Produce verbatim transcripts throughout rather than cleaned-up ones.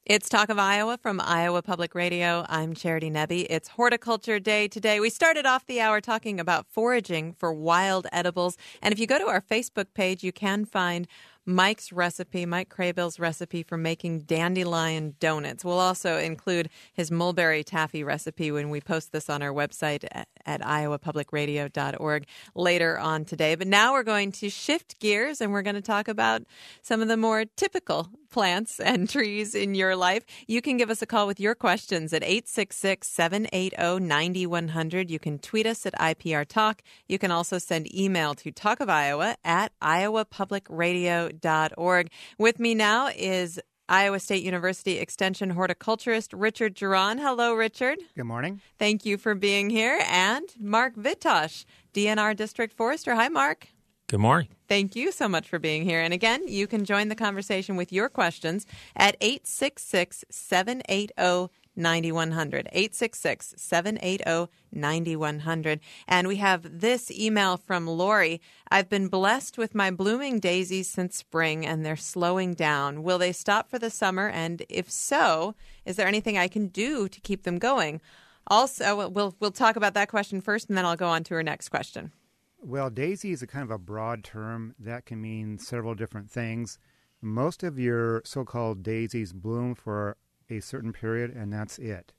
It's Talk of Iowa from Iowa Public Radio. I'm Charity Nebbe. It's Horticulture Day today. We started off the hour talking about foraging for wild edibles. And if you go to our Facebook page, you can find Mike's recipe, Mike Craybill's recipe for making dandelion donuts. We'll also include his mulberry taffy recipe when we post this on our website at, at iowa public radio dot org later on today. But now we're going to shift gears and we're going to talk about some of the more typical plants and trees in your life. You can give us a call with your questions at eight six six, seven eight zero, nine one zero zero. You can tweet us at I P R Talk. You can also send email to talkofiowa at iowa public radio dot org. With me now is Iowa State University Extension horticulturist Richard Geron. Hello, Richard. Good morning. Thank you for being here. And Mark Vitosh, D N R District Forester. Hi, Mark. Good morning. Thank you so much for being here. And again, you can join the conversation with your questions at eight six six, seven eight zero, nine one zero zero. eight six six, seven eight zero, nine one zero zero. And we have this email from Lori. I've been blessed with my blooming daisies since spring, and they're slowing down. Will they stop for the summer? And if so, is there anything I can do to keep them going? Also, we'll we'll talk about that question first, and then I'll go on to our next question. Well, daisy is a kind of a broad term that can mean several different things. Most of your so-called daisies bloom for a certain period, and that's it.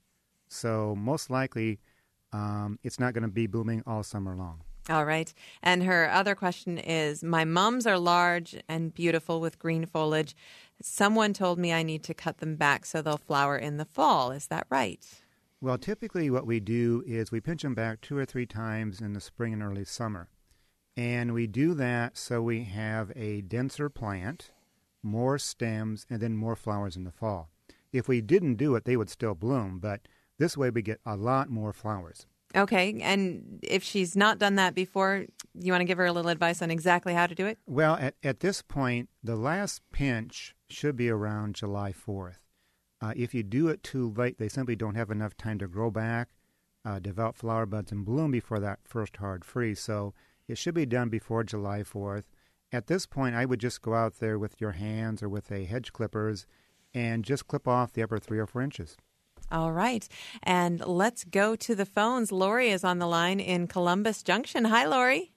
So most likely, um, it's not going to be blooming all summer long. All right. And her other question is, my mums are large and beautiful with green foliage. Someone told me I need to cut them back so they'll flower in the fall. Is that right? Well, typically what we do is we pinch them back two or three times in the spring and early summer. And we do that so we have a denser plant, more stems, and then more flowers in the fall. If we didn't do it, they would still bloom, but this way we get a lot more flowers. Okay, and if she's not done that before, you want to give her a little advice on exactly how to do it? Well, at, at this point, the last pinch should be around July fourth. Uh, if you do it too late, they simply don't have enough time to grow back, uh, develop flower buds, and bloom before that first hard freeze. So it should be done before July fourth. At this point, I would just go out there with your hands or with a hedge clippers and just clip off the upper three or four inches. All right. And let's go to the phones. Lori is on the line in Columbus Junction. Hi, Lori.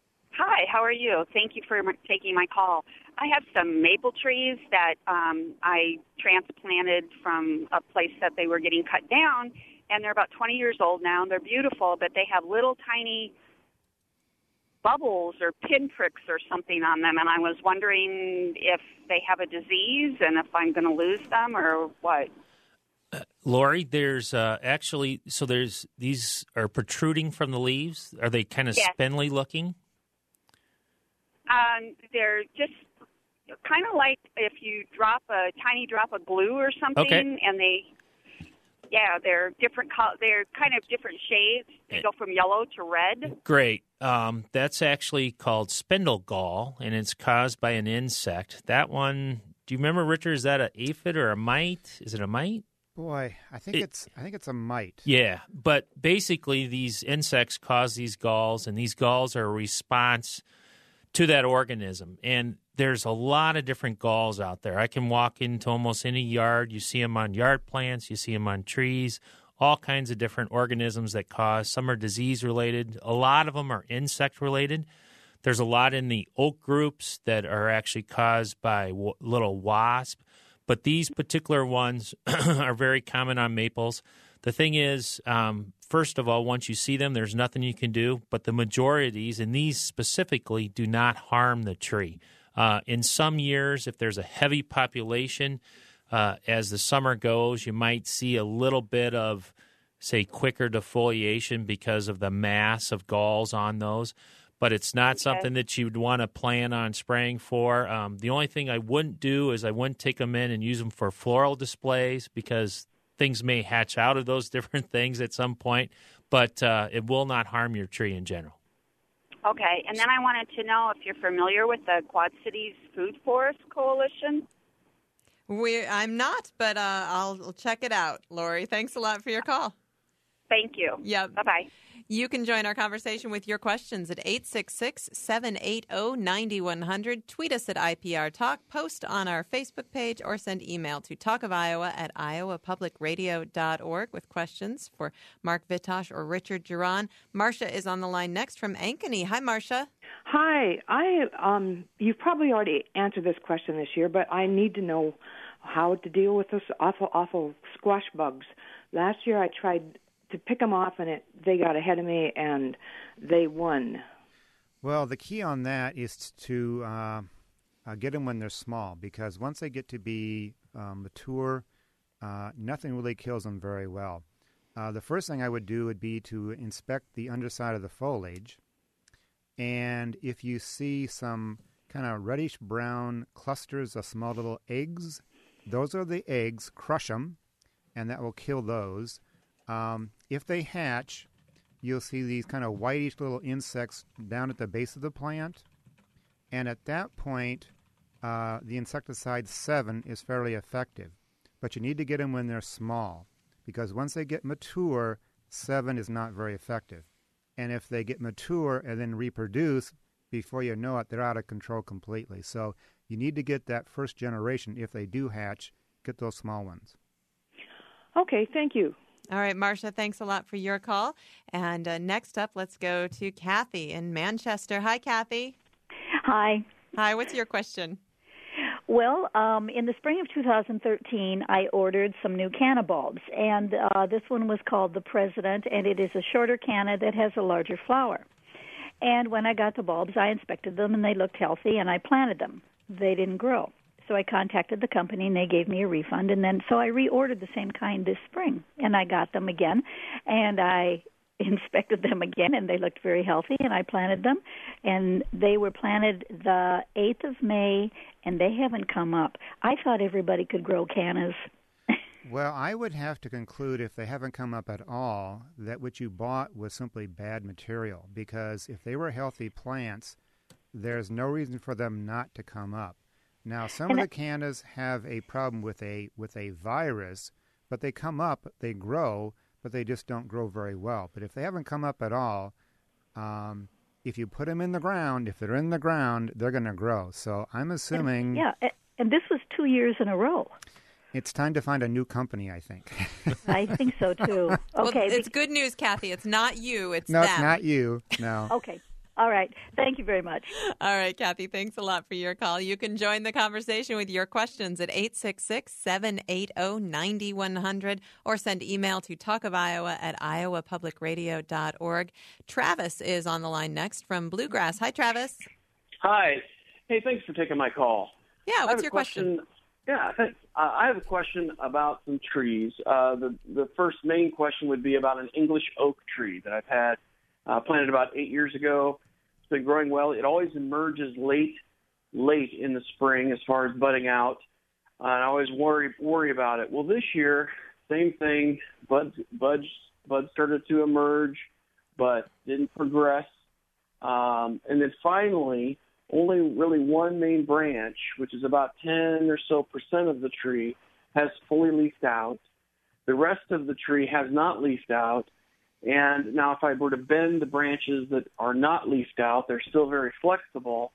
Hi, how are you? Thank you for taking my call. I have some maple trees that um, I transplanted from a place that they were getting cut down, and they're about twenty years old now. They're beautiful, but they have little tiny bubbles or pinpricks or something on them, and I was wondering if they have a disease and if I'm going to lose them or what. Uh, Lori, there's uh, actually, so there's, these are protruding from the leaves. Are they kind of yes. spindly looking? Um, they're just kind of like if you drop a tiny drop of glue or something, okay. and they, yeah, they're different. Co- they're kind of different shades. They go from yellow to red. Great. Um, that's actually called spindle gall, and it's caused by an insect. That one, do you remember, Richard? Is that an aphid or a mite? Is it a mite? Boy, I think it, it's I think it's a mite. Yeah, but basically these insects cause these galls, and these galls are a response to that organism. And there's a lot of different galls out there. I can walk into almost any yard. You see them on yard plants. You see them on trees. All kinds of different organisms that cause. Some are disease-related. A lot of them are insect-related. There's a lot in the oak groups that are actually caused by w- little wasp. But these particular ones are very common on maples. The thing is, um, first of all, once you see them, there's nothing you can do. But the majority of these, and these specifically, do not harm the tree. Uh, in some years, if there's a heavy population, uh, as the summer goes, you might see a little bit of, say, quicker defoliation because of the mass of galls on those. But it's not okay. something that you'd want to plan on spraying for. Um, the only thing I wouldn't do is I wouldn't take them in and use them for floral displays because things may hatch out of those different things at some point, but uh, it will not harm your tree in general. Okay, and then I wanted to know if you're familiar with the Quad Cities Food Forest Coalition. We, I'm not, but uh, I'll check it out, Lori. Thanks a lot for your call. Thank you. Yep. Bye-bye. You can join our conversation with your questions at eight six six, seven eight zero, nine one zero zero. Tweet us at I P R Talk, post on our Facebook page, or send email to talkofiowa at iowa public radio dot org with questions for Mark Vitosh or Richard Geron. Marcia is on the line next from Ankeny. Hi, Marcia. Hi. I um, you've probably already answered this question this year, but I need to know how to deal with those awful, awful squash bugs. Last year I tried to pick them off, and it, they got ahead of me, and they won. Well, the key on that is to uh, uh, get them when they're small, because once they get to be uh, mature, uh, nothing really kills them very well. Uh, the first thing I would do would be to inspect the underside of the foliage, and if you see some kind of reddish-brown clusters of small little eggs, those are the eggs. Crush them, and that will kill those. Um, if they hatch, you'll see these kind of whitish little insects down at the base of the plant. And at that point, uh, the insecticide seven is fairly effective. But you need to get them when they're small, because once they get mature, seven is not very effective. And if they get mature and then reproduce, before you know it, they're out of control completely. So you need to get that first generation. If they do hatch, get those small ones. Okay, thank you. All right, Marcia, thanks a lot for your call. And uh, next up, let's go to Kathy in Manchester. Hi, Kathy. Hi. Hi, what's your question? Well, um, in the spring of two thousand thirteen, I ordered some new canna bulbs, and uh, this one was called the President, and it is a shorter canna that has a larger flower. And when I got the bulbs, I inspected them, and they looked healthy, and I planted them. They didn't grow. So I contacted the company, and they gave me a refund. And then so I reordered the same kind this spring, and I got them again. And I inspected them again, and they looked very healthy, and I planted them. And they were planted the eighth of May, and they haven't come up. I thought everybody could grow cannas. Well, I would have to conclude, if they haven't come up at all, that what you bought was simply bad material. Because if they were healthy plants, there's no reason for them not to come up. Now, some and of the cannas have a problem with a with a virus, but they come up, they grow, but they just don't grow very well. But if they haven't come up at all, um, if you put them in the ground, if they're in the ground, they're going to grow. So I'm assuming... And, yeah, and this was two years in a row. It's time to find a new company, I think. I think so, too. Okay. Well, it's good news, Kathy. It's not you, it's no, them. No, it's not you, no. Okay. All right. Thank you very much. All right, Kathy, thanks a lot for your call. You can join the conversation with your questions at eight six six, seven eight zero, nine one zero zero or send email to talkofiowa at iowa public radio dot org. Travis is on the line next from Bluegrass. Hi, Travis. Hi. Hey, thanks for taking my call. Yeah, what's your question? question? Yeah, thanks. Uh, I have a question about some trees. Uh, the, the first main question would be about an English oak tree that I've had uh, planted about eight years ago. It's been growing well. It always emerges late, late in the spring as far as budding out. Uh, and I always worry worry about it. Well, this year, same thing. Buds buds buds started to emerge, but didn't progress. Um, and then finally, only really one main branch, which is about ten or so percent of the tree, has fully leafed out. The rest of the tree has not leafed out. And now if I were to bend the branches that are not leafed out, they're still very flexible.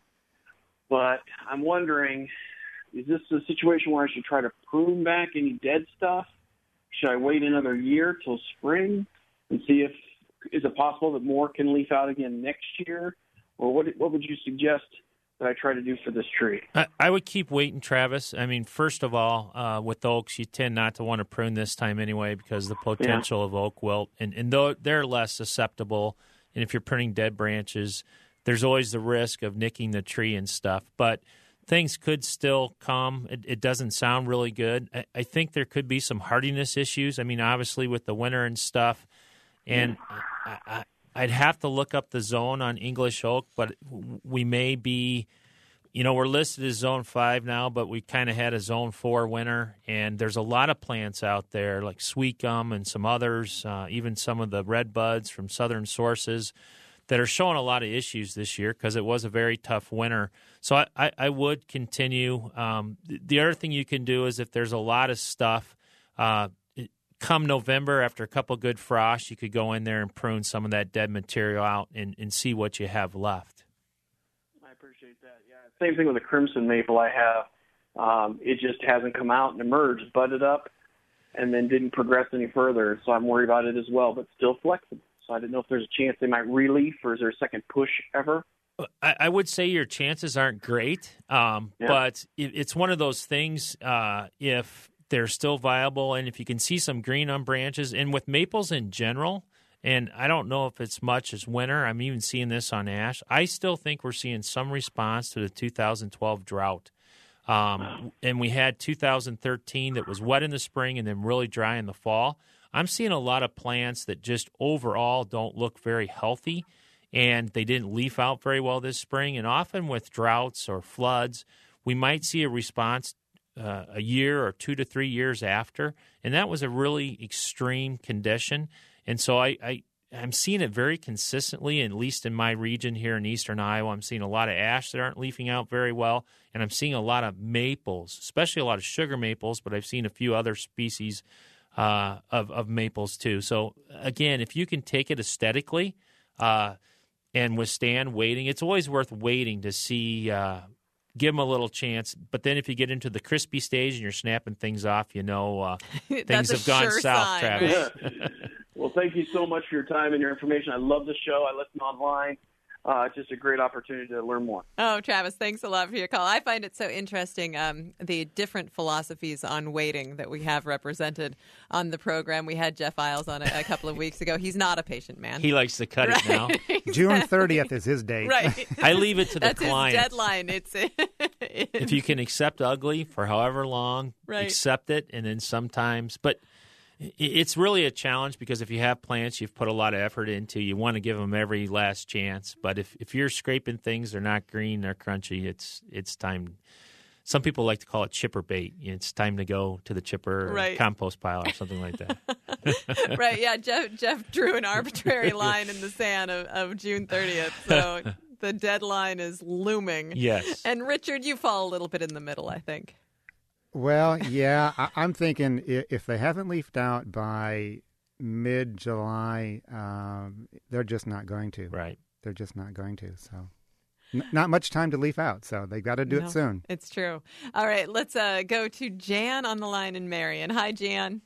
But I'm wondering, is this a situation where I should try to prune back any dead stuff? Should I wait another year till spring and see if, is it possible that more can leaf out again next year? Or what what would you suggest that I try to do for this tree? I, I would keep waiting, Travis. I mean, first of all, uh, with oaks, you tend not to want to prune this time anyway because the potential yeah. of oak wilt, and, and though they're less susceptible, and if you're pruning dead branches, there's always the risk of nicking the tree and stuff. But things could still come. It, it doesn't sound really good. I, I think there could be some hardiness issues. I mean, obviously with the winter and stuff, and yeah. I, I I'd have to look up the zone on English oak, but we may be, you know, we're listed as zone five now, but we kind of had a zone four winter, and there's a lot of plants out there like sweet gum and some others, uh, even some of the red buds from southern sources that are showing a lot of issues this year because it was a very tough winter. So I, I, I would continue. Um, the other thing you can do is if there's a lot of stuff, uh, come November, after a couple good frosts, you could go in there and prune some of that dead material out and, and see what you have left. I appreciate that. Yeah, same thing with the crimson maple I have. Um, it just hasn't come out and emerged, budded up, and then didn't progress any further. So I'm worried about it as well, but still flexible. So I didn't know if there's a chance they might re-leaf, or is there a second push ever? I, I would say your chances aren't great, um, yeah. but it, it's one of those things, uh, if they're still viable and if you can see some green on branches, and with maples in general, and I don't know if it's much as winter, I'm even seeing this on ash, I still think we're seeing some response to the two thousand twelve drought. Um, and we had two thousand thirteen that was wet in the spring and then really dry in the fall. I'm seeing a lot of plants that just overall don't look very healthy, and they didn't leaf out very well this spring. And often with droughts or floods, we might see a response uh, a year or two to three years after, and that was a really extreme condition. And so I, I, I'm seeing it very consistently, at least in my region here in eastern Iowa. I'm seeing a lot of ash that aren't leafing out very well, and I'm seeing a lot of maples, especially a lot of sugar maples, but I've seen a few other species uh, of, of maples too. So, again, if you can take it aesthetically uh, and withstand waiting, it's always worth waiting to see, uh, give them a little chance. But then if you get into the crispy stage and you're snapping things off, you know uh, things have gone sure south, sign, Travis. Yeah. Well, thank you so much for your time and your information. I love the show. I listen online. Uh, it's just a great opportunity to learn more. Oh, Travis, thanks a lot for your call. I find it so interesting, um, the different philosophies on waiting that we have represented on the program. We had Jeff Isles on a, a couple of weeks ago. He's not a patient man. He likes to cut right? it now. June thirtieth is his date. Right. I leave it to the That's client. That's his deadline. It's if you can accept ugly for however long, right. accept it, and then sometimes. But it's really a challenge because if you have plants you've put a lot of effort into, you want to give them every last chance. But if, if you're scraping things, they're not green, they're crunchy, it's it's time. Some people like to call it chipper bait. It's time to go to the chipper right. or compost pile or something like that. Right, yeah. Jeff Jeff drew an arbitrary line in the sand of, of June thirtieth. So the deadline is looming. Yes. And Richard, you fall a little bit in the middle, I think. Well, yeah, I, I'm thinking if they haven't leafed out by mid-July, um, they're just not going to. Right. They're just not going to. So, N- not much time to leaf out. So they've got to do no, it soon. It's true. All right, let's uh, go to Jan on the line in Marion. Hi, Jan.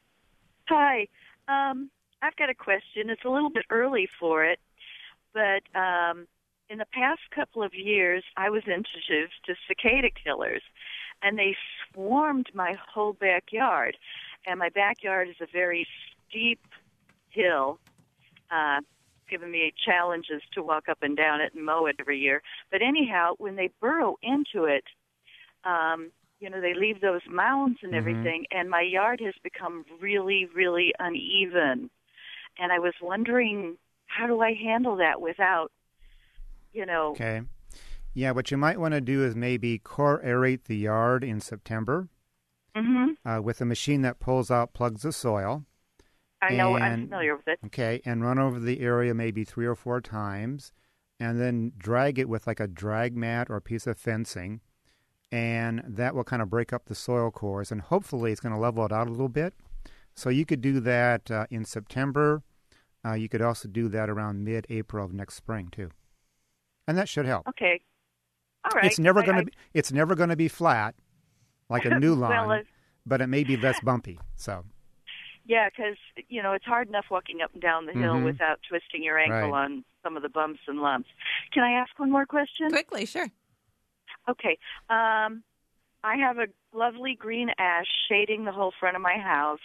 Hi. Um, I've got a question. It's a little bit early for it, but um, in the past couple of years, I was introduced to cicada killers, and they swarmed my whole backyard. And my backyard is a very steep hill, uh, giving me challenges to walk up and down it and mow it every year. But anyhow, when they burrow into it, um, you know, they leave those mounds and everything, mm-hmm. and my yard has become really, really uneven. And I was wondering, how do I handle that without, you know... Okay. Yeah, what you might want to do is maybe core aerate the yard in September mm-hmm. uh, with a machine that pulls out, plugs the soil. I know, and, I'm familiar with it. Okay, and run over the area maybe three or four times, and then drag it with like a drag mat or a piece of fencing, and that will kind of break up the soil cores, and hopefully it's going to level it out a little bit. So you could do that uh, in September. Uh, you could also do that around mid-April of next spring, too. And that should help. Okay. All right. It's never I, going I... to be, it's never going to be flat like a new lawn, well, uh... but it may be less bumpy. So. Yeah, because, you know, it's hard enough walking up and down the hill mm-hmm. without twisting your ankle right. on some of the bumps and lumps. Can I ask one more question? Quickly, sure. Okay. Um, I have a lovely green ash shading the whole front of my house,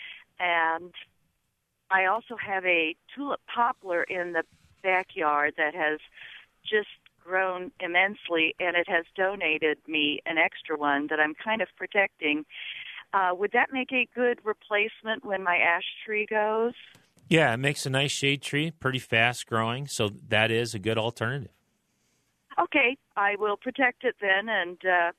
and I also have a tulip poplar in the backyard that has just grown immensely, and it has donated me an extra one that I'm kind of protecting. Uh, would that make a good replacement when my ash tree goes? Yeah, it makes a nice shade tree, pretty fast growing, so that is a good alternative. Okay, I will protect it then and uh,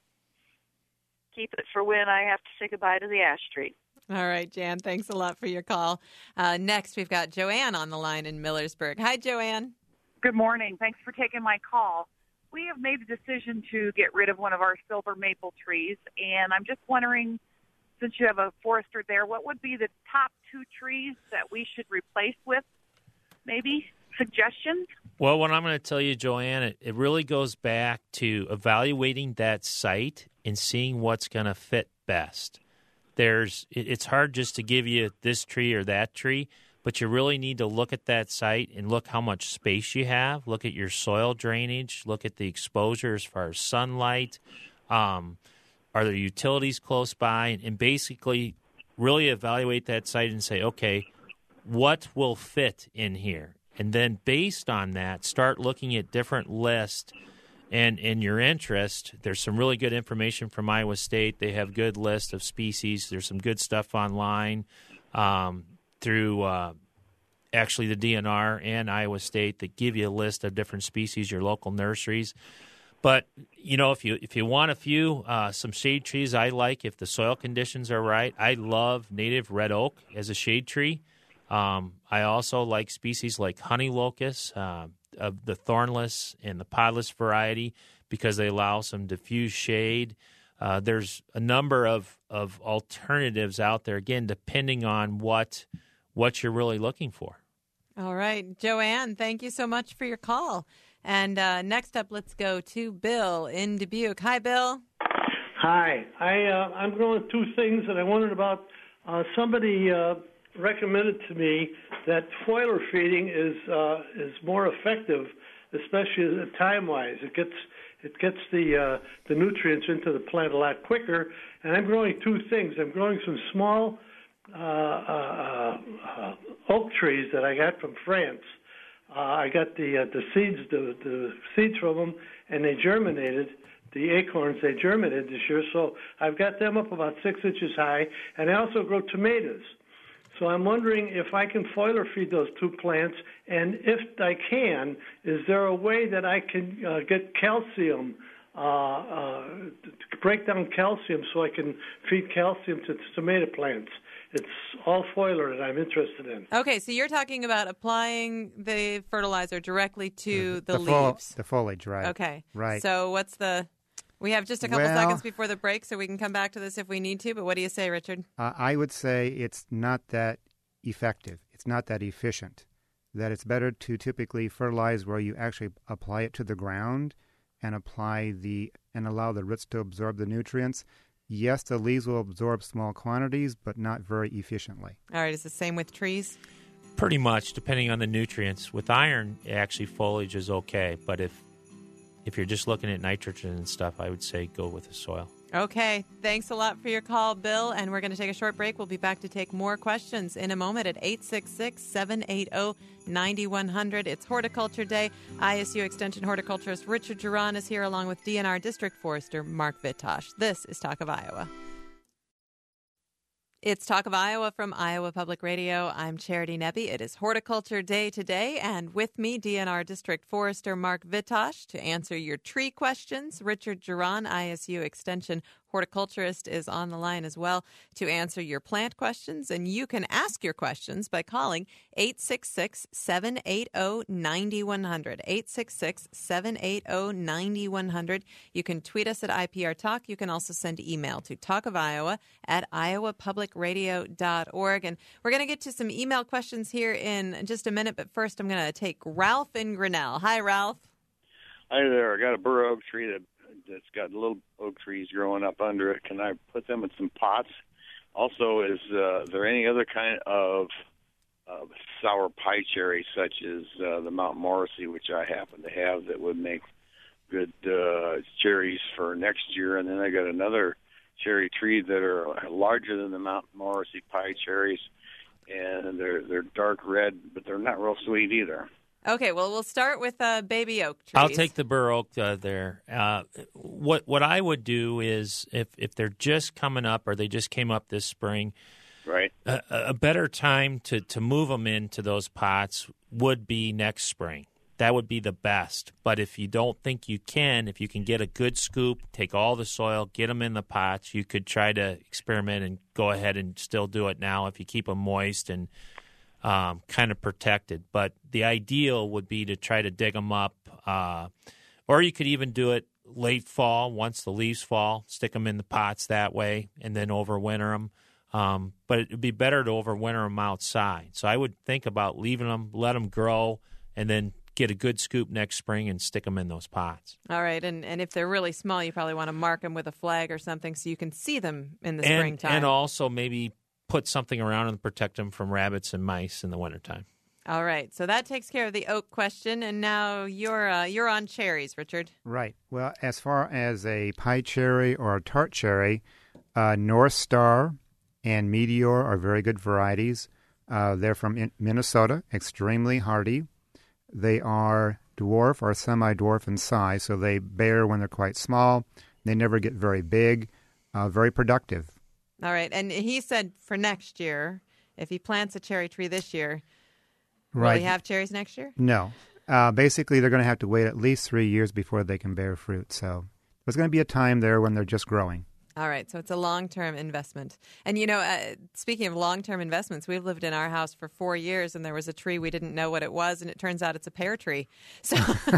keep it for when I have to say goodbye to the ash tree. All right, Jan, thanks a lot for your call. Uh, next, we've got Joanne on the line in Millersburg. Hi, Joanne. Good morning. Thanks for taking my call. We have made the decision to get rid of one of our silver maple trees, and I'm just wondering, since you have a forester there, what would be the top two trees that we should replace with? Maybe suggestions? Well, what I'm going to tell you, Joanne, it, it really goes back to evaluating that site and seeing what's going to fit best. There's, it, it's hard just to give you this tree or that tree, but you really need to look at that site and look how much space you have, look at your soil drainage, look at the exposure as far as sunlight. Um, are there utilities close by? And, and basically really evaluate that site and say, okay, what will fit in here? And then based on that, start looking at different lists. And in your interest, there's some really good information from Iowa State. They have good list of species. There's some good stuff online um, through uh, actually the D N R and Iowa State that give you a list of different species, your local nurseries. But, you know, if you if you want a few, uh, some shade trees I like, if the soil conditions are right, I love native red oak as a shade tree. Um, I also like species like honey locust, uh, of the thornless and the podless variety because they allow some diffuse shade. Uh, there's a number of, of alternatives out there, again, depending on what what you're really looking for. All right. Joanne, thank you so much for your call. And uh, next up, let's go to Bill in Dubuque. Hi, Bill. Hi. I, uh, I'm growing two things, and I wondered about uh, somebody uh, recommended to me that foiler feeding is uh, is more effective, especially time-wise. It gets it gets the uh, the nutrients into the plant a lot quicker. And I'm growing two things. I'm growing some small uh, uh, uh, oak trees that I got from France. Uh, I got the uh, the seeds the, the seeds from them, and they germinated. The acorns, they germinated this year, so I've got them up about six inches high. And I also grow tomatoes. So I'm wondering if I can foiler feed those two plants, and if I can, is there a way that I can uh, get calcium, uh, uh, to break down calcium so I can feed calcium to tomato plants? It's all foiler that I'm interested in. Okay, so you're talking about applying the fertilizer directly to the, the leaves. Fo- the foliage, right. Okay. Right. So what's the... We have just a couple well, seconds before the break, so we can come back to this if we need to. But what do you say, Richard? Uh, I would say it's not that effective. It's not that efficient. That it's better to typically fertilize where you actually apply it to the ground and apply the and allow the roots to absorb the nutrients. Yes, the leaves will absorb small quantities, but not very efficiently. All right. Is the same with trees? Pretty much, depending on the nutrients. With iron, actually, foliage is okay. But if if you're just looking at nitrogen and stuff, I would say go with the soil. Okay. Thanks a lot for your call, Bill. And we're going to take a short break. We'll be back to take more questions in a moment at eight six six, seven eight zero, nine one zero zero. It's Horticulture Day. I S U Extension horticulturist Richard Geron is here along with D N R District Forester Mark Vitosh. This is Talk of Iowa. It's Talk of Iowa from Iowa Public Radio. I'm Charity Nebbe. It is Horticulture Day today, and with me, D N R District Forester Mark Vitosh to answer your tree questions. Richard Geron, I S U Extension horticulturist, is on the line as well to answer your plant questions, and you can ask your questions by calling eight six six, seven eight zero, nine one zero zero, eight six six, seven eight zero, nine one zero zero. You can tweet us at I P R Talk. You can also send email to talkofiowa at iowa public radio dot org. And we're going to get to some email questions here in just a minute, but first I'm going to take Ralph in Grinnell. Hi, Ralph. Hi there. I got a bur oak tree that that's got little oak trees growing up under it. Can I put them in some pots? Also, is uh, there any other kind of uh, sour pie cherry, such as uh, the Mount Morrissey, which I happen to have, that would make good uh, cherries for next year? And then I got another cherry tree that are larger than the Mount Morrissey pie cherries, and they're they're dark red, but they're not real sweet either. Okay, well, we'll start with uh, baby oak trees. I'll take the bur oak uh, there. Uh, what what I would do is, if, if they're just coming up or they just came up this spring, right, a, a better time to, to move them into those pots would be next spring. That would be the best. But if you don't think you can, if you can get a good scoop, take all the soil, get them in the pots, you could try to experiment and go ahead and still do it now if you keep them moist and Um, kind of protected. But the ideal would be to try to dig them up, uh, or you could even do it late fall, once the leaves fall, stick them in the pots that way, and then overwinter them. Um, but it would be better to overwinter them outside. So I would think about leaving them, let them grow, and then get a good scoop next spring and stick them in those pots. All right, and, and if they're really small, you probably want to mark them with a flag or something so you can see them in the and, springtime. And also maybe put something around them to protect them from rabbits and mice in the wintertime. All right, so that takes care of the oak question, and now you're uh, you're on cherries, Richard. Right. Well, as far as a pie cherry or a tart cherry, uh, North Star and Meteor are very good varieties. Uh, they're from in- Minnesota, extremely hardy. They are dwarf or semi-dwarf in size, so they bear when they're quite small. They never get very big, uh, very productive. All right, and he said for next year, if he plants a cherry tree this year, right. will he have cherries next year? No. Uh, basically, they're going to have to wait at least three years before they can bear fruit. So there's going to be a time there when they're just growing. All right, so it's a long-term investment. And, you know, uh, speaking of long-term investments, we've lived in our house for four years, and there was a tree we didn't know what it was, and it turns out it's a pear tree. So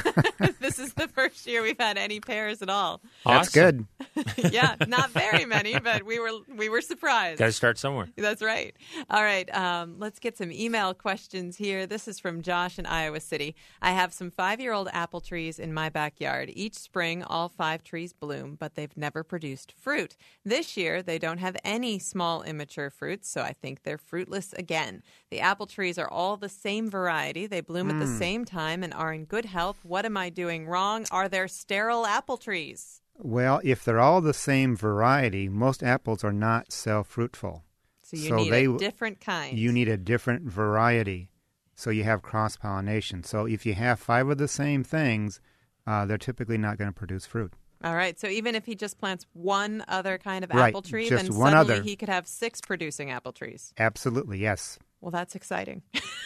this is the first year we've had any pears at all. That's Awesome. good. Yeah, not very many, but we were we were surprised. Got to start somewhere. That's right. All right, um, let's get some email questions here. This is from Josh in Iowa City. I have some five-year-old apple trees in my backyard. Each spring, all five trees bloom, but they've never produced fruit. This year, they don't have any small immature fruits, so I think they're fruitless again. The apple trees are all the same variety. They bloom mm. at the same time and are in good health. What am I doing wrong? Are there sterile apple trees? Well, if they're all the same variety, most apples are not self-fruitful. So you so need they, a different kind. You need a different variety, so you have cross-pollination. So if you have five of the same things, uh, they're typically not going to produce fruit. All right. So even if he just plants one other kind of right, apple tree, just then one suddenly other. he could have six producing apple trees. Absolutely, yes. Well, that's exciting.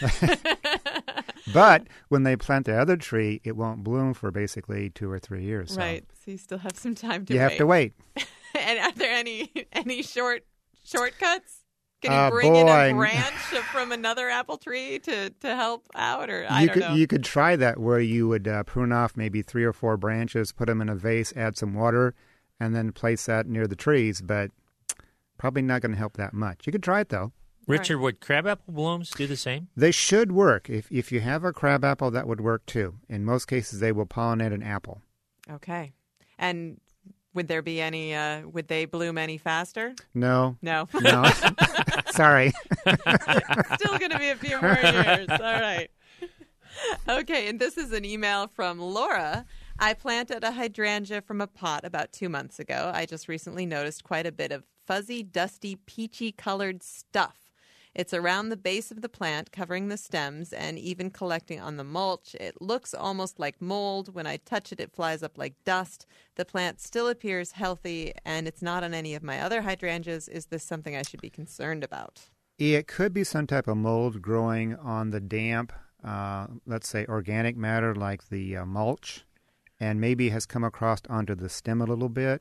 But when they plant the other tree, it won't bloom for basically two or three years. So. Right. So you still have some time to you wait. You have to wait. And are there any any short shortcuts? Can you uh, bring boy. in a branch from another apple tree to, to help out? Or I you don't could, know. You could try that where you would uh, prune off maybe three or four branches, put them in a vase, add some water, and then place that near the trees. But probably not going to help that much. You could try it, though. Richard, would crabapple blooms do the same? They should work. If if you have a crabapple, that would work too. In most cases, they will pollinate an apple. Okay. And would there be any, uh, would they bloom any faster? No. No. No. Sorry. Still going to be a few more years. All right. Okay, and this is an email from Laura. I planted a hydrangea from a pot about two months ago. I just recently noticed quite a bit of fuzzy, dusty, peachy-colored stuff. It's around the base of the plant, covering the stems, and even collecting on the mulch. It looks almost like mold. When I touch it, it flies up like dust. The plant still appears healthy, and it's not on any of my other hydrangeas. Is this something I should be concerned about? It could be some type of mold growing on the damp, uh, let's say organic matter like the uh, mulch, and maybe has come across onto the stem a little bit.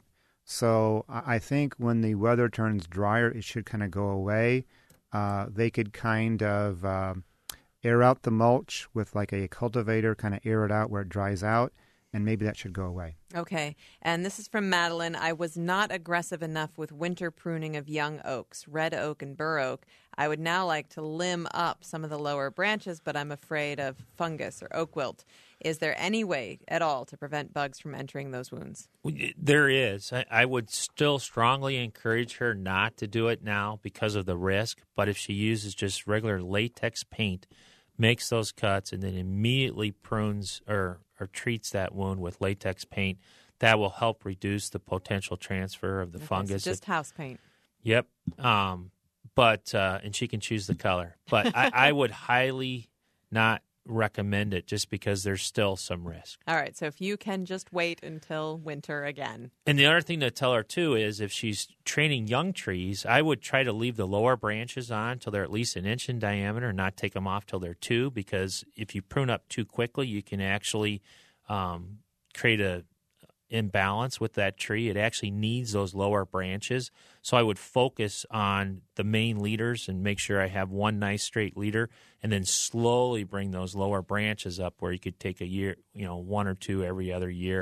So I think when the weather turns drier, it should kind of go away. Uh, they could kind of uh, air out the mulch with like a cultivator, kind of air it out where it dries out, and maybe that should go away. Okay. And this is from Madeline. I was not aggressive enough with winter pruning of young oaks, red oak and bur oak. I would now like to limb up some of the lower branches, but I'm afraid of fungus or oak wilt. Is there any way at all to prevent bugs from entering those wounds? There is. I, I would still strongly encourage her not to do it now because of the risk. But if she uses just regular latex paint, makes those cuts, and then immediately prunes or, or treats that wound with latex paint, that will help reduce the potential transfer of the Okay, fungus. So just house paint. Yep. Um, but uh, and she can choose the color. But I, I would highly not recommend it just because there's still some risk. All right, so if you can just wait until winter again. And the other thing to tell her, too, is if she's training young trees, I would try to leave the lower branches on till they're at least an inch in diameter and not take them off till they're two, because if you prune up too quickly, you can actually um, create a imbalance with that tree. It actually needs those lower branches. So I would focus on the main leaders and make sure I have one nice straight leader, and then slowly bring those lower branches up where you could take a year, you know, one or two every other year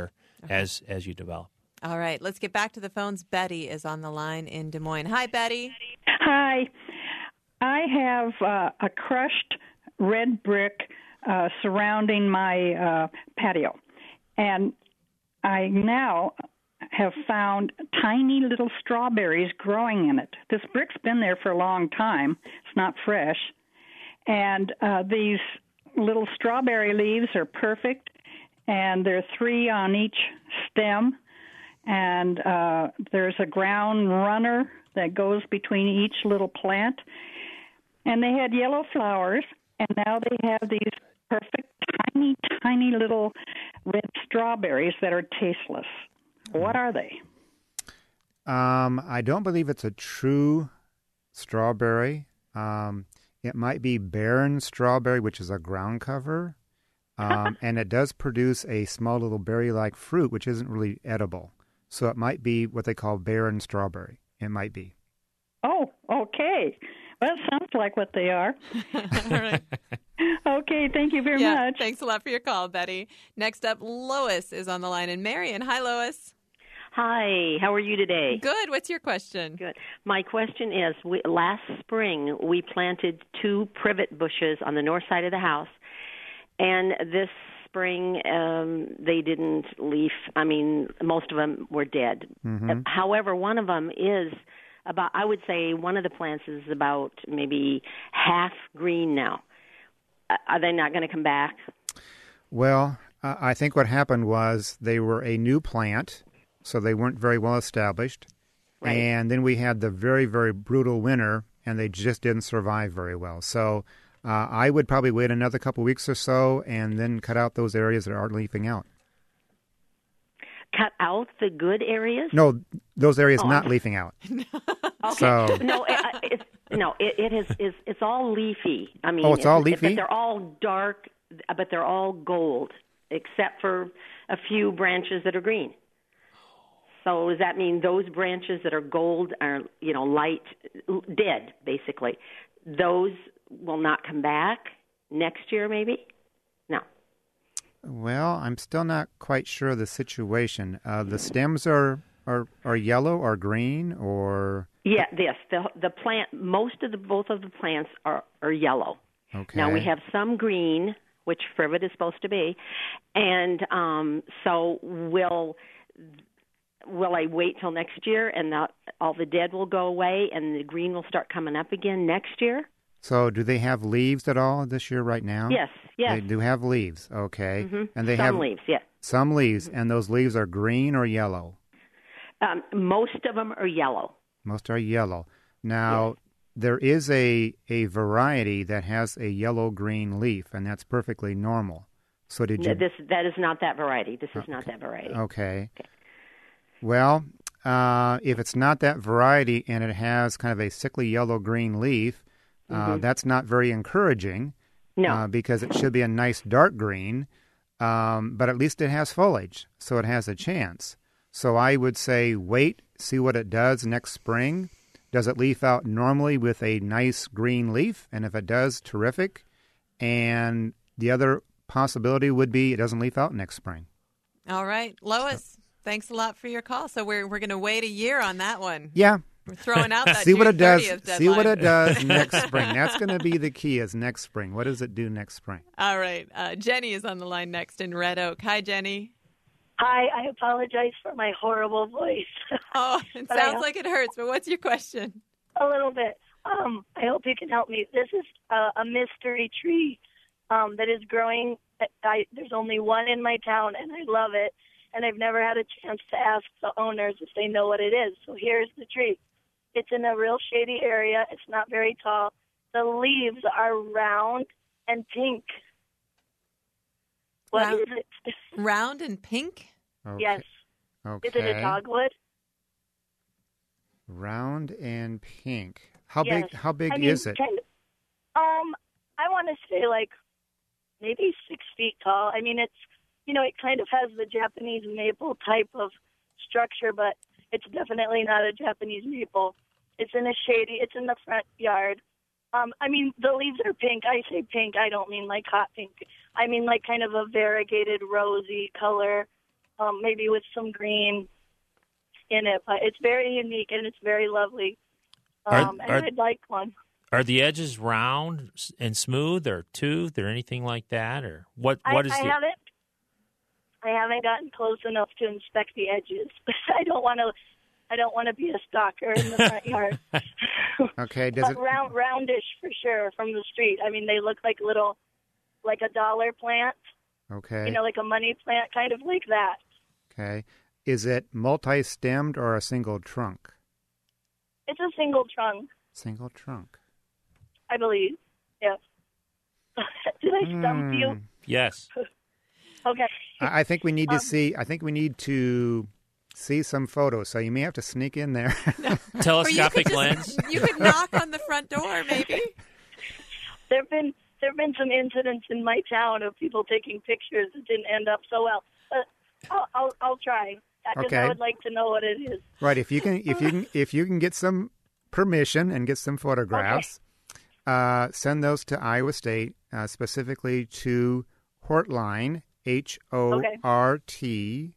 Okay. as as you develop. All right, let's get back to the phones. Betty is on the line in Des Moines. Hi, Betty. Hi. I have uh, a crushed red brick uh, surrounding my uh, patio, and I now have found tiny little strawberries growing in it. This brick's been there for a long time. It's not fresh. And uh, these little strawberry leaves are perfect, and there are three on each stem. And uh, there's a ground runner that goes between each little plant. And they had yellow flowers, and now they have these perfect, tiny, tiny little red strawberries that are tasteless. What are they? Um, I don't believe it's a true strawberry. Um, it might be barren strawberry, which is a ground cover. Um, and it does produce a small little berry-like fruit, which isn't really edible. So it might be what they call barren strawberry. It might be. Oh, okay. Well, it sounds like what they are. All right. Okay, thank you very yeah, much. Thanks a lot for your call, Betty. Next up, Lois is on the line in Marion. Hi, Lois. Hi, how are you today? Good. What's your question? Good. My question is, we, last spring we planted two privet bushes on the north side of the house, and this spring um, they didn't leaf. I mean, most of them were dead. Mm-hmm. However, one of them is about, I would say one of the plants is about maybe half green now. Uh, are they not going to come back? Well, uh, I think what happened was they were a new plant, so they weren't very well established. Right. And then we had the very, very brutal winter, and they just didn't survive very well. So uh, I would probably wait another couple weeks or so and then cut out those areas that aren't leafing out. Cut out the good areas? No, those areas oh, not I'm... leafing out. Okay. So, no, it, it's, no, it, it is. It's, it's all leafy. I mean, oh, it's all leafy. But they're all dark, but they're all gold, except for a few branches that are green. So does that mean those branches that are gold are, you know, light, dead, basically? Those will not come back next year, maybe? No. Well, I'm still not quite sure of the situation. Uh, the stems are, are are yellow or green or? Yeah, this the the plant. Most of the both of the plants are are yellow. Okay. Now we have some green, which privet is supposed to be, and um, so will will I wait till next year and the, all the dead will go away and the green will start coming up again next year? So do they have leaves at all this year right now? Yes, yes. They do have leaves, okay. Mm-hmm. And they some have leaves, yes. Some leaves, and those leaves are green or yellow? Um, most of them are yellow. Most are yellow. Now, yes. There is a, a variety that has a yellow-green leaf, and that's perfectly normal. So did you... This, that is not that variety. This is okay. not that variety. Okay. okay. Well, uh, if it's not that variety and it has kind of a sickly yellow-green leaf, uh, mm-hmm. that's not very encouraging. No. Uh, because it should be a nice dark green, um, but at least it has foliage, so it has a chance. So I would say wait, see what it does next spring. Does it leaf out normally with a nice green leaf? And if it does, terrific. And the other possibility would be it doesn't leaf out next spring. All right. Lois, so, thanks a lot for your call. So we're we're going to wait a year on that one. Yeah. We're throwing out that see June what it does. deadline. See what it does next spring. That's going to be the key. Is next spring. What does it do next spring? All right. Uh, Jenny is on the line next in Red Oak. Hi, Jenny. Hi. I apologize for my horrible voice. Oh, it sounds like it hurts. But what's your question? A little bit. Um, I hope you can help me. This is a, a mystery tree um, that is growing. I, there's only one in my town, and I love it. And I've never had a chance to ask the owners if they know what it is. So here's the tree. It's in a real shady area. It's not very tall. The leaves are round and pink. What round, is it? Round and pink? Okay. Yes. Okay. Is it a dogwood? Round and pink. How yes. big? How big I mean, is it? Kind of, um, I want to say like maybe six feet tall. I mean, it's you know, it kind of has the Japanese maple type of structure, but it's definitely not a Japanese maple. It's in a shady, it's in the front yard. Um, I mean, the leaves are pink. I say pink. I don't mean like hot pink. I mean like kind of a variegated rosy color. um, maybe with some green in it. But it's very unique and it's very lovely. Um, Are- are- and I'd like one. Are the edges round and smooth, or toothed, or anything like that, or what? I, What is I the? haven't. I haven't gotten close enough to inspect the edges. I don't want to. I don't want to be a stalker in the front yard. Okay, does But it? round, roundish for sure from the street. I mean, they look like little, like a dollar plant. Okay. You know, like a money plant, kind of like that. Okay. Is it multi-stemmed or a single trunk? It's a single trunk, Single trunk. I believe. Yes. Did I stump you? Hmm. Yes. Okay. I I think we need to Um, see. I think we need to see some photos. So you may have to sneak in there. Telescopic lens. You could knock on the front door, maybe. There've been there've been some incidents in my town of people taking pictures that didn't end up so well. But I'll I'll, I'll try because Okay. I would like to know what it is. Right. If you can, if you can, if you can get some permission and get some photographs, uh, send those to Iowa State, uh, specifically to Hortline, H O R T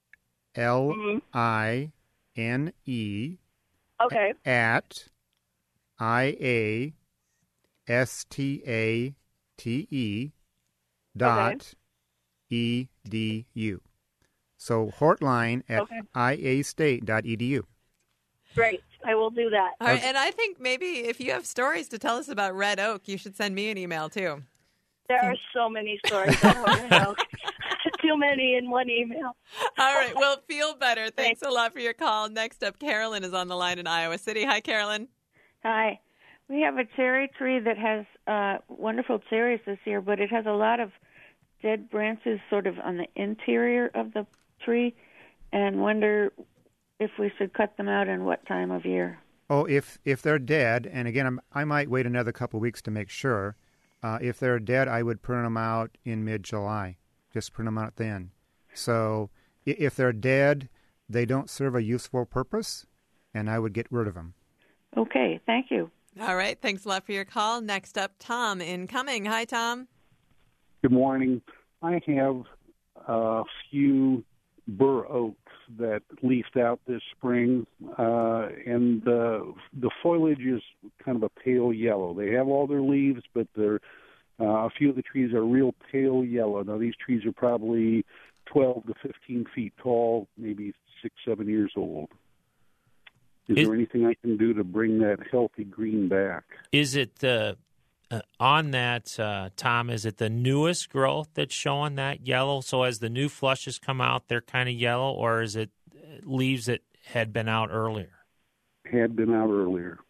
L I N E, Okay. at I A S T A T E dot E D U. So Hortline at Okay. I A state dot E D U. Great. I will do that. All right, and I think maybe if you have stories to tell us about Red Oak, you should send me an email too. There are so many stories. I don't know. Too many in one email. All right, well, feel better. Thanks a lot for your call. Next up, Carolyn is on the line in Iowa City. Hi, Carolyn. Hi. We have a cherry tree that has uh, wonderful cherries this year, but it has a lot of dead branches sort of on the interior of the tree, and wonder if we should cut them out and what time of year. Oh, if if they're dead, and again, I'm, I might wait another couple of weeks to make sure. Uh, if they're dead, I would prune them out in mid-July. Just prune them out then. So i- if they're dead, they don't serve a useful purpose, and I would get rid of them. Okay, thank you. All right, thanks a lot for your call. Next up, Tom incoming. Hi, Tom. Good morning. I have a few bur oaks that leafed out this spring, uh, and uh, the foliage is kind of a pale yellow. They have all their leaves, but they're, uh, a few of the trees are real pale yellow. Now, these trees are probably twelve to fifteen feet tall, maybe six, seven years old. Is It- there anything I can do to bring that healthy green back? Is it uh, uh, on that, uh, Tom? Is it the newest growth that's showing that yellow? So as the new flushes come out, they're kind of yellow, or is it leaves that had been out earlier? Had been out earlier.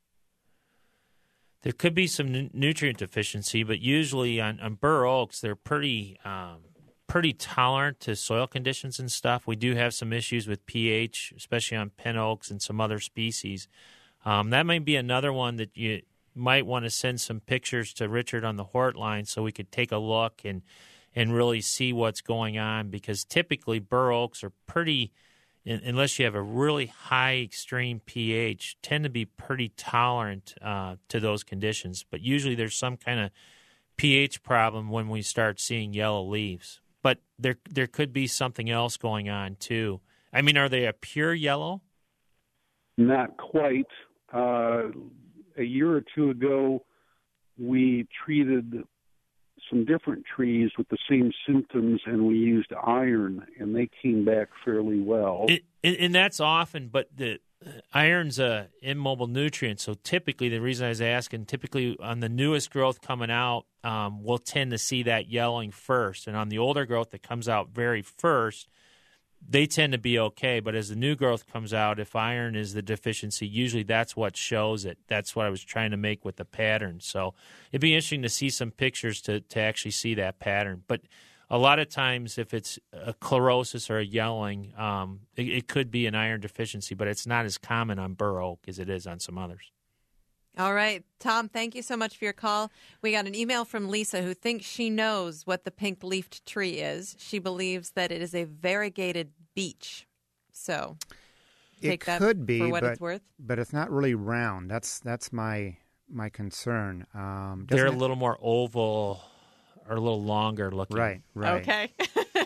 There could be some nu- nutrient deficiency, but usually on, on bur oaks, they're pretty um, pretty tolerant to soil conditions and stuff. We do have some issues with pH, especially on pin oaks and some other species. Um, that might be another one that you might want to send some pictures to Richard on the Hortline so we could take a look and and really see what's going on, because typically bur oaks are pretty, unless you have a really high extreme pH, tend to be pretty tolerant uh, to those conditions. But usually there's some kind of pH problem when we start seeing yellow leaves. But there there could be something else going on too. I mean, are they a pure yellow? Not quite. Uh, a year or two ago, we treated some different trees with the same symptoms, and we used iron, and they came back fairly well. It, and, and that's often, but the iron's a immobile nutrient, so typically, the reason I was asking, typically on the newest growth coming out, um, we'll tend to see that yellowing first, and on the older growth that comes out very first, they tend to be okay, but as the new growth comes out, if iron is the deficiency, usually that's what shows it. That's what I was trying to make with the pattern. So it'd be interesting to see some pictures to, to actually see that pattern. But a lot of times, if it's a chlorosis or a yellowing, um, it, it could be an iron deficiency, but it's not as common on bur oak as it is on some others. All right, Tom, thank you so much for your call. We got an email from Lisa who thinks she knows what the pink-leafed tree is. She believes that it is a variegated beech. So take it that could be, for what but, it's worth. but it's not really round. That's that's my my concern. Um, They're a doesn't it- little more oval or a little longer looking. Right, right. Okay.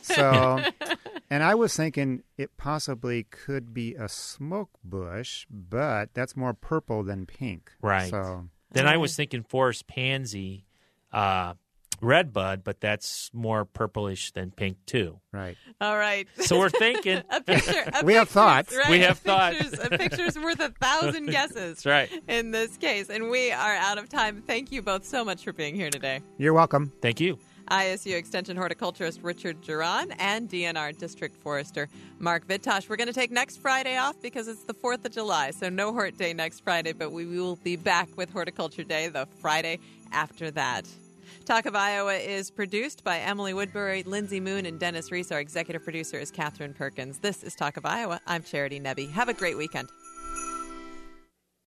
So, and I was thinking it possibly could be a smoke bush, but that's more purple than pink. Right. So then I was thinking forest pansy, uh, redbud, but that's more purplish than pink too. Right. All right. So we're thinking. a picture. A we have thoughts. Right? We have thoughts. Pictures, a picture's worth a thousand guesses. That's right. In this case, and we are out of time. Thank you both so much for being here today. You're welcome. Thank you. I S U Extension horticulturist Richard Giron and D N R District Forester Mark Vitosh. We're going to take next Friday off because it's the fourth of July, so no Hort Day next Friday, but we will be back with Horticulture Day the Friday after that. Talk of Iowa is produced by Emily Woodbury, Lindsay Moon, and Dennis Reese. Our executive producer is Catherine Perkins. This is Talk of Iowa. I'm Charity Nebbe. Have a great weekend.